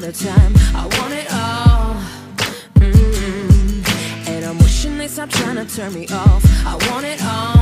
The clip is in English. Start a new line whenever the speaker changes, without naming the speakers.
out of time. I want it all. And I'm wishing they stop trying to turn me off. I want it all.